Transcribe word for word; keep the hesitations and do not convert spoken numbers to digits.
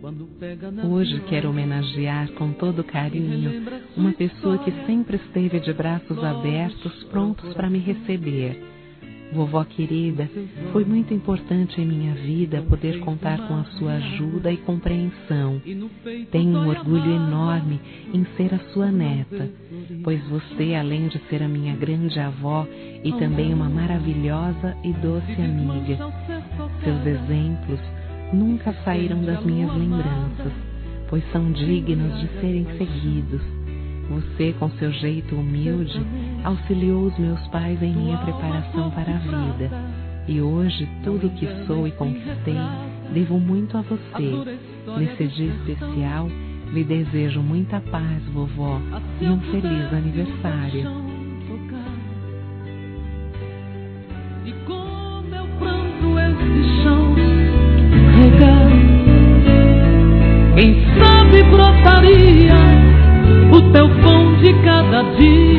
Hoje quero homenagear com todo carinho uma pessoa que sempre esteve de braços abertos, prontos para me receber. Vovó querida, foi muito importante em minha vida poder contar com a sua ajuda e compreensão. Tenho um orgulho enorme em ser a sua neta, pois você, além de ser a minha grande avó e também uma maravilhosa e doce amiga, seus exemplos nunca saíram das minhas lembranças, pois são dignos de serem seguidos. Você, com seu jeito humilde, auxiliou os meus pais em minha preparação para a vida. E hoje, tudo o que sou e conquistei, devo muito a você. Nesse dia especial, lhe desejo muita paz, vovó, e um feliz aniversário. E com meu pranto esse chão regar, quem sabe brotaria o teu pão de cada dia.